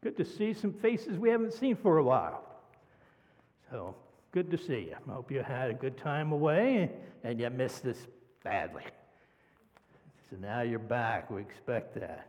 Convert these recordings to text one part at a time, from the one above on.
Good to see some faces we haven't seen for a while. So, good to see you. I hope you had a good time away and you missed this badly. So now you're back. We expect that.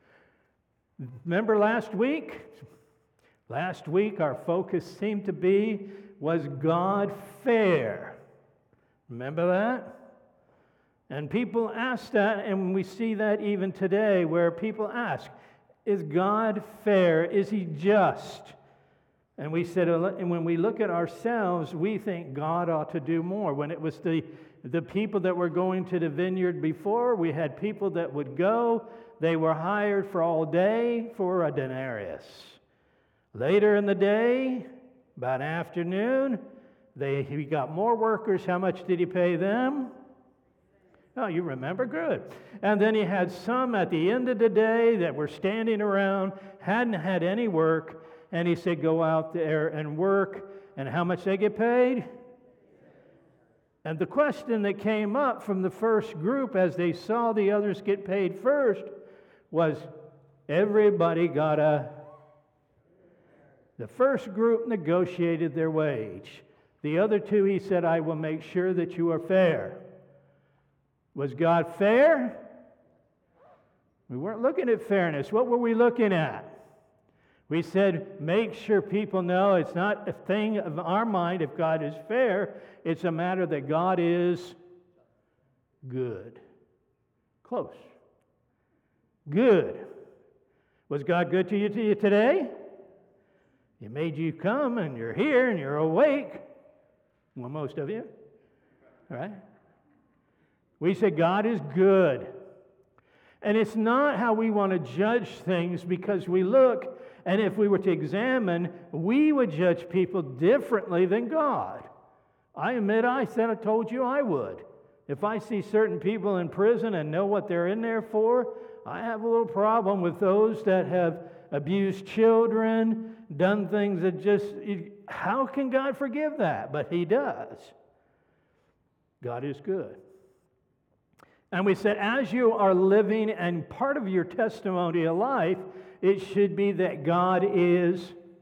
Remember last week? Last week our focus seemed to be, was God fair? Remember that? And people ask that, and we see that even today where people ask, is God fair? Is he just? And we said, and when we look at ourselves, we think God ought to do more. When it was the people that were going to the vineyard before, we had people that would go. They were hired for all day for a denarius. Later in the day, about afternoon, he got more workers. How much did he pay them? Oh, you remember? Good. And then he had some at the end of the day that were standing around, hadn't had any work, and he said, go out there and work. And how much they get paid? And the question that came up from the first group as they saw the others get paid first was, everybody got a... The first group negotiated their wage. The other two, he said, I will make sure that you are fair. Was God fair? We weren't looking at fairness. What were we looking at? We said, make sure people know it's not a thing of our mind if God is fair. It's a matter that God is good. Close. Good. Was God good to you today? He made you come and you're here and you're awake. Well, most of you. All right? We say God is good. And it's not how we want to judge things, because we look, and if we were to examine, we would judge people differently than God. I admit I told you I would. If I see certain people in prison and know what they're in there for, I have a little problem with those that have abused children, done things that just, how can God forgive that? But he does. God is good. And we said, as you are living, and part of your testimony of life, it should be that God is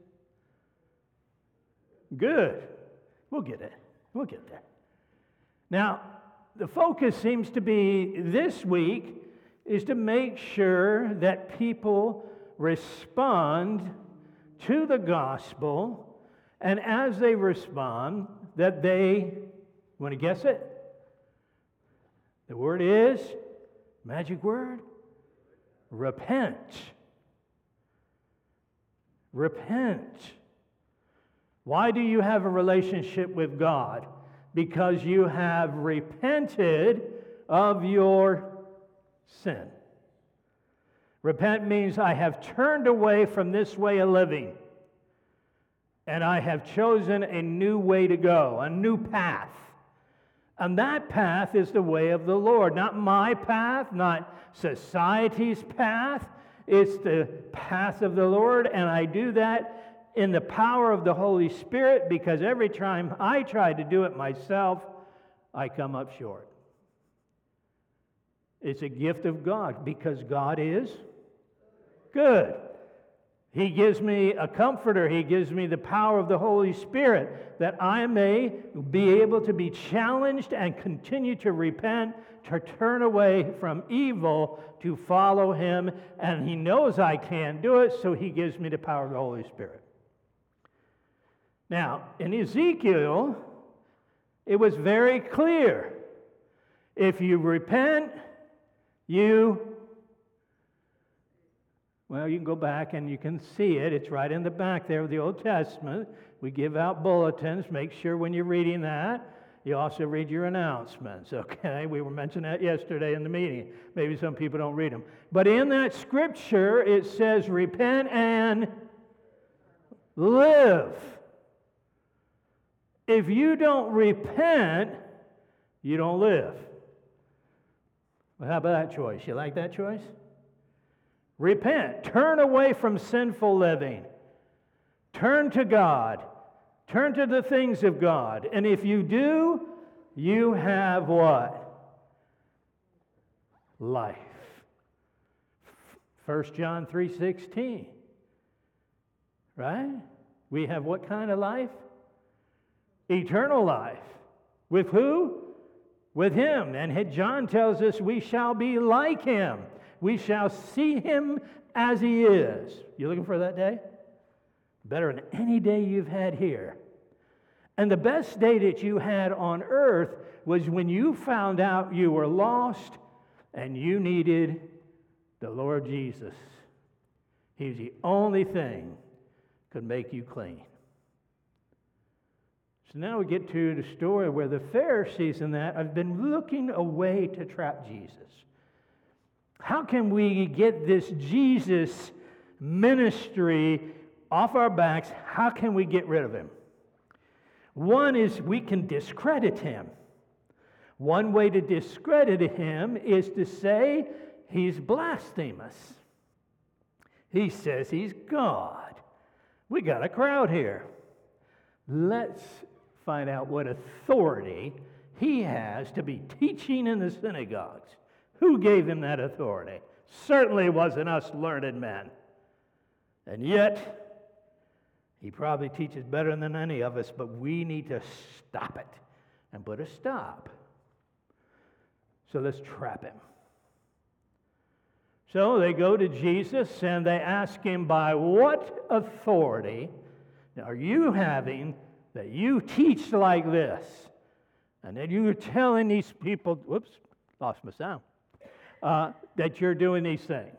good. We'll get it. We'll get there. Now, the focus seems to be this week is to make sure that people respond to the gospel, and as they respond, that they, you want to guess it? The word is, magic word, repent. Repent. Why do you have a relationship with God? Because you have repented of your sin. Repent means I have turned away from this way of living, and I have chosen a new way to go, a new path. And that path is the way of the Lord. Not my path, not society's path. It's the path of the Lord, and I do that in the power of the Holy Spirit, because every time I try to do it myself, I come up short. It's a gift of God, because God is good. He gives me a comforter. He gives me the power of the Holy Spirit that I may be able to be challenged and continue to repent, to turn away from evil, to follow Him. And He knows I can't do it, so He gives me the power of the Holy Spirit. Now, in Ezekiel, it was very clear. If you repent, well, you can go back and you can see it. It's right in the back there of the Old Testament. We give out bulletins. Make sure when you're reading that, you also read your announcements, okay? We were mentioning that yesterday in the meeting. Maybe some people don't read them. But in that scripture, it says, repent and live. If you don't repent, you don't live. Well, how about that choice? You like that choice? Repent. Turn away from sinful living. Turn to God. Turn to the things of God. And if you do, you have what? Life. 1 John 3:16. right? We have what kind of life? Eternal life. With who? With him. And John tells us we shall be like him. We shall see him as he is. You looking for that day? Better than any day you've had here. And the best day that you had on earth was when you found out you were lost and you needed the Lord Jesus. He's the only thing could make you clean. So now we get to the story where the Pharisees and that have been looking a way to trap Jesus. How can we get this Jesus ministry off our backs? How can we get rid of him? One is we can discredit him. One way to discredit him is to say he's blasphemous. He says he's God. We got a crowd here. Let's find out what authority he has to be teaching in the synagogues. Who gave him that authority? Certainly wasn't us learned men. And yet, he probably teaches better than any of us, but we need to stop it and put a stop. So let's trap him. So they go to Jesus and they ask him, by what authority are you having that you teach like this? And then you're telling these people, whoops, lost my sound, that you're doing these things.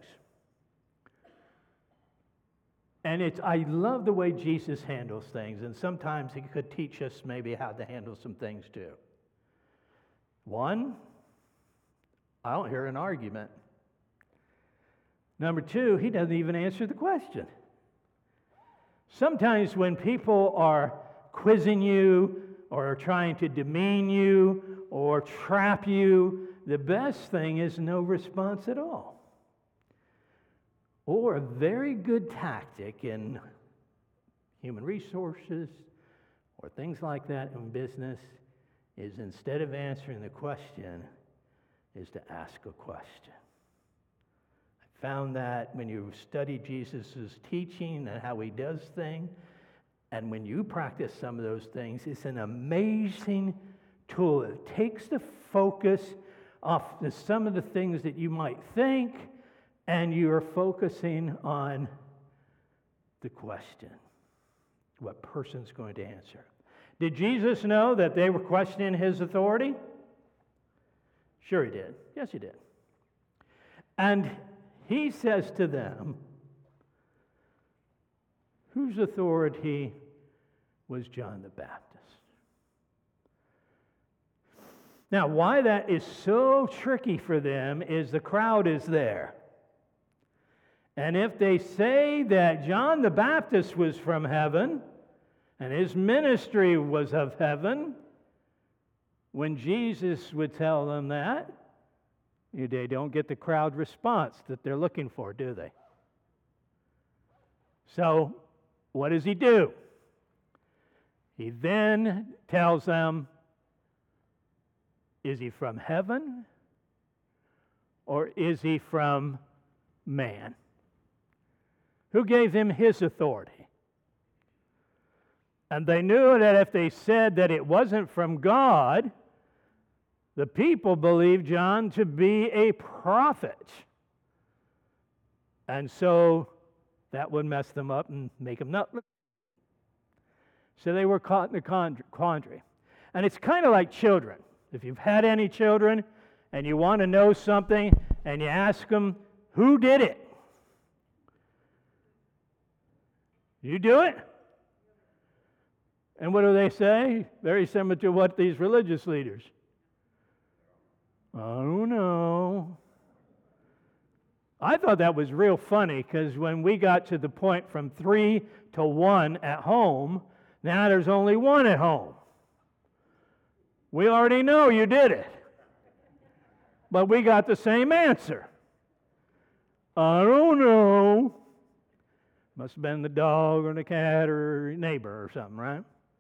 And I love the way Jesus handles things, and sometimes he could teach us maybe how to handle some things too. One, I don't hear an argument. Number two, he doesn't even answer the question. Sometimes when people are quizzing you or are trying to demean you or trap you, the best thing is no response at all. Or a very good tactic in human resources or things like that in business is instead of answering the question, is to ask a question. I found that when you study Jesus' teaching and how he does things, and when you practice some of those things, it's an amazing tool. It takes the focus off some of the things that you might think, and you're focusing on the question. What person's going to answer? Did Jesus know that they were questioning his authority? Sure he did. Yes, he did. And he says to them, whose authority was John the Baptist? Now, why that is so tricky for them is the crowd is there. And if they say that John the Baptist was from heaven and his ministry was of heaven, when Jesus would tell them that, they don't get the crowd response that they're looking for, do they? So, what does he do? He then tells them, is he from heaven or is he from man? Who gave him his authority? And they knew that if they said that it wasn't from God, the people believed John to be a prophet. And so that would mess them up and make them not look. So they were caught in a quandary. And it's kind of like children. If you've had any children and you want to know something and you ask them, who did it? You do it? And what do they say? Very similar to what these religious leaders. I don't know. I thought that was real funny because when we got to the point from 3 to 1 at home, now there's only 1 at home. We already know you did it. But we got the same answer. I don't know. Must have been the dog or the cat or neighbor or something, right?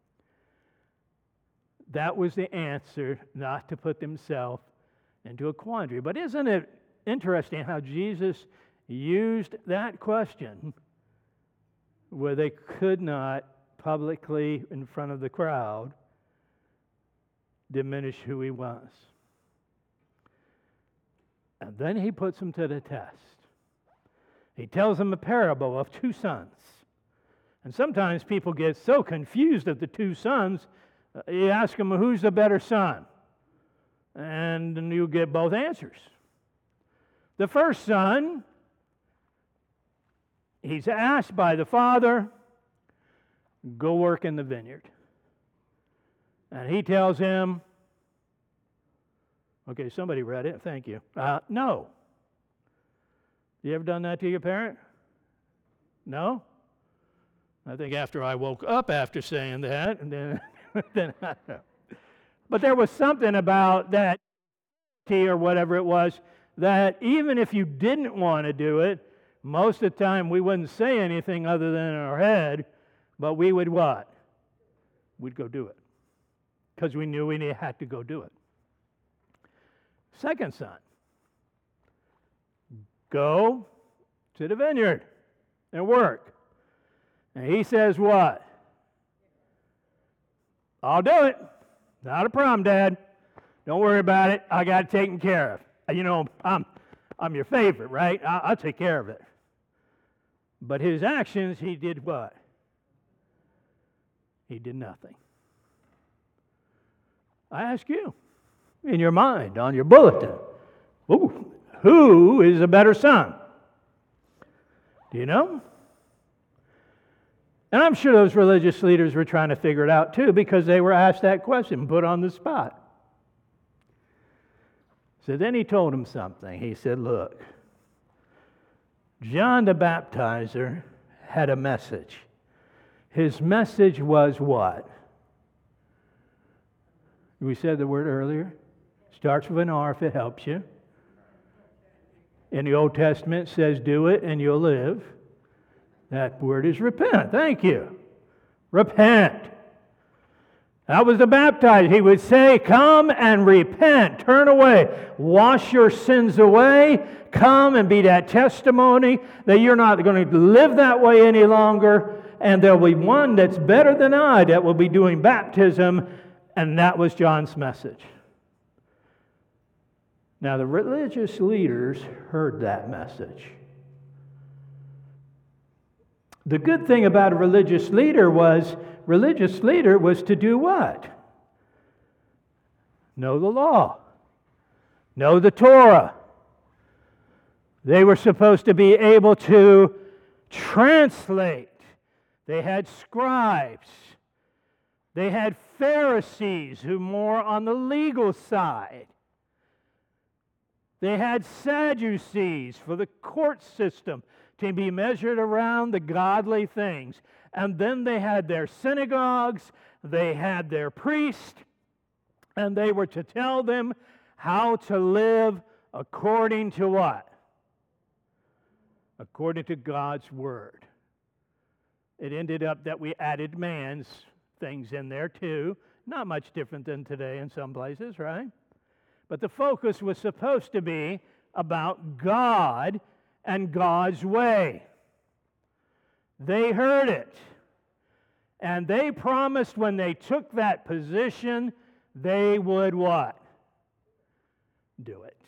That was the answer, not to put themselves into a quandary. But isn't it interesting how Jesus used that question where they could not publicly, in front of the crowd, diminish who he was. And then he puts them to the test. He tells them a parable of two sons. And sometimes people get so confused at the two sons, you ask them, who's the better son? And then you get both answers. The first son, he's asked by the father, go work in the vineyard. And he tells him, okay, somebody read it, thank you. No. You ever done that to your parent? No? I think after I woke up after saying that, and then I don't know. But there was something about that tea or whatever it was that even if you didn't want to do it, most of the time we wouldn't say anything other than in our head, but we would what? We'd go do it. Because we knew we had to go do it. Second son, go to the vineyard and work. And he says what? I'll do it. Not a problem, Dad. Don't worry about it. I got it taken care of. You know, I'm your favorite, right? I'll take care of it. But his actions, he did what? He did nothing. I ask you, in your mind, on your bulletin, who is a better son? Do you know? And I'm sure those religious leaders were trying to figure it out too, because they were asked that question, put on the spot. So then he told them something. He said, look, John the Baptizer had a message. His message was what? We said the word earlier. Starts with an R if it helps you. In the Old Testament, it says, do it and you'll live. That word is repent. Thank you. Repent. That was the baptizer. He would say, come and repent. Turn away. Wash your sins away. Come and be that testimony that you're not going to live that way any longer. And there'll be one that's better than I that will be doing baptism. And that was John's message. Now, the religious leaders heard that message. The good thing about a religious leader was to do what? Know the law. Know the Torah. They were supposed to be able to translate. They had scribes. They had Pharisees who more on the legal side. They had Sadducees for the court system to be measured around the godly things. And then they had their synagogues, they had their priests, and they were to tell them how to live according to what? According to God's Word. It ended up that we added man's things in there too. Not much different than today in some places, right? But the focus was supposed to be about God and God's way. They heard it. And they promised when they took that position, they would what? Do it.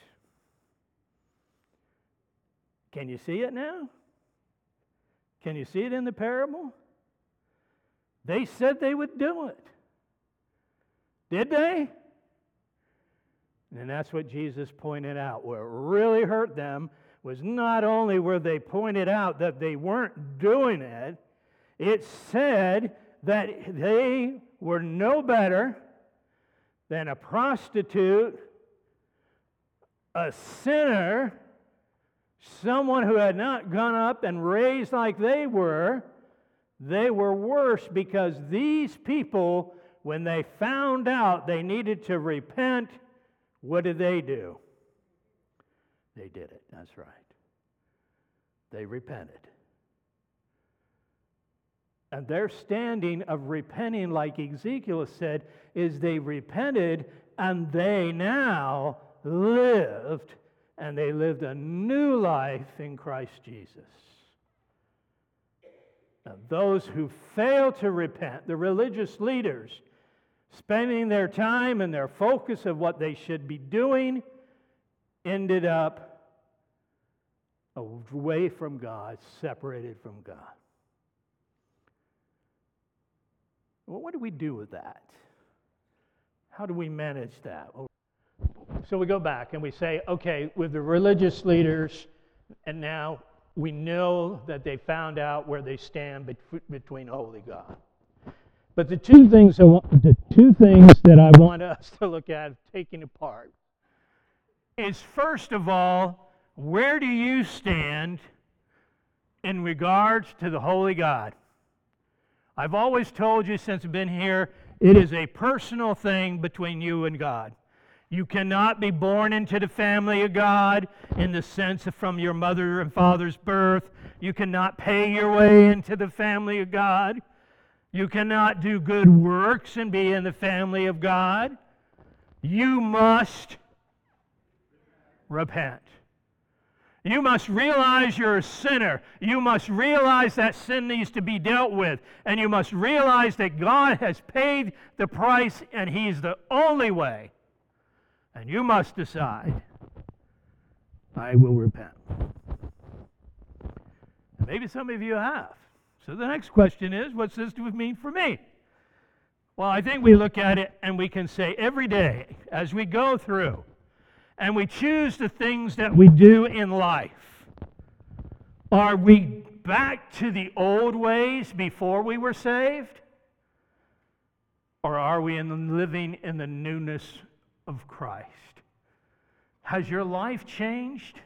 Can you see it now? Can you see it in the parable? They said they would do it. Did they? And that's what Jesus pointed out. What really hurt them was not only were they pointed out that they weren't doing it, it said that they were no better than a prostitute, a sinner, someone who had not gone up and raised like they were. They were worse because these people, when they found out they needed to repent, what did they do? They did it. That's right. They repented. And their standing of repenting, like Ezekiel said, is they repented and they now lived, and they lived a new life in Christ Jesus. Now, those who fail to repent, the religious leaders, spending their time and their focus of what they should be doing, ended up away from God, separated from God. Well, what do we do with that? How do we manage that? So we go back and we say, okay, with the religious leaders, and now we know that they found out where they stand between holy God. But the two things that I want us to look at taking apart is, first of all, where do you stand in regards to the holy God? I've always told you since I've been here, it is a personal thing between you and God. You cannot be born into the family of God in the sense of from your mother and father's birth. You cannot pay your way into the family of God. You cannot do good works and be in the family of God. You must repent. You must realize you're a sinner. You must realize that sin needs to be dealt with. And you must realize that God has paid the price and He's the only way. And you must decide, I will repent. And maybe some of you have. So the next question is, what's this mean for me? Well, I think we look at it and we can say every day as we go through and we choose the things that we do in life, are we back to the old ways before we were saved? Or are we living in the newness of Christ? Has your life changed?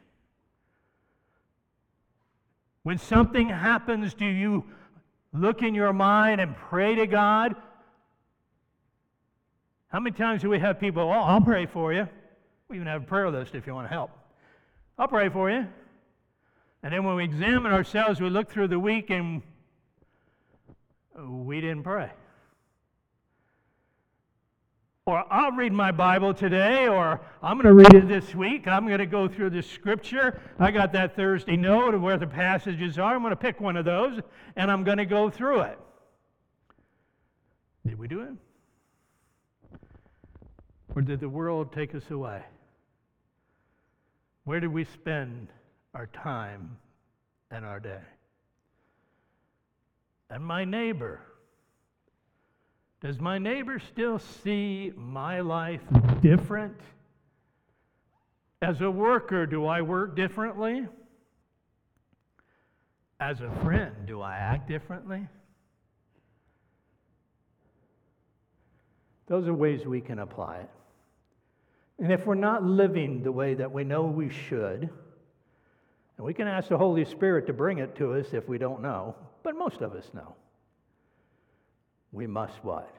When something happens, do you look in your mind and pray to God? How many times do we have people, oh, I'll pray for you. We even have a prayer list if you want to help. I'll pray for you. And then when we examine ourselves, we look through the week and we didn't pray. Or I'll read my Bible today, or I'm going to read it this week. I'm going to go through the scripture. I got that Thursday note of where the passages are. I'm going to pick one of those, and I'm going to go through it. Did we do it? Or did the world take us away? Where did we spend our time and our day? And my neighbor, does my neighbor still see my life different? As a worker, do I work differently? As a friend, do I act differently? Those are ways we can apply it. And if we're not living the way that we know we should, and we can ask the Holy Spirit to bring it to us if we don't know, but most of us know. We must what?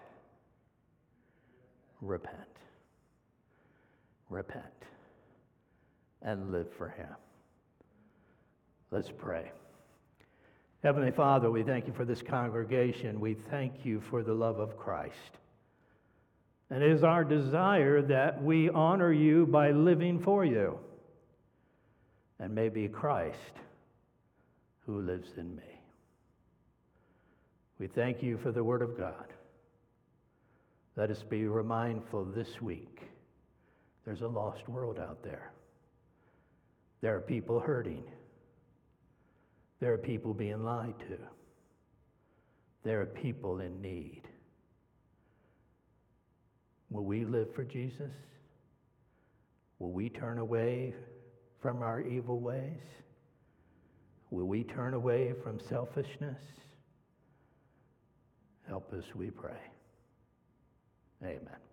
Repent. Repent. And live for Him. Let's pray. Heavenly Father, we thank you for this congregation. We thank you for the love of Christ. And it is our desire that we honor you by living for you. And may be Christ who lives in me. We thank you for the Word of God. Let us be mindful this week. There's a lost world out there. There are people hurting. There are people being lied to. There are people in need. Will we live for Jesus? Will we turn away from our evil ways? Will we turn away from selfishness? Help us, we pray. Amen.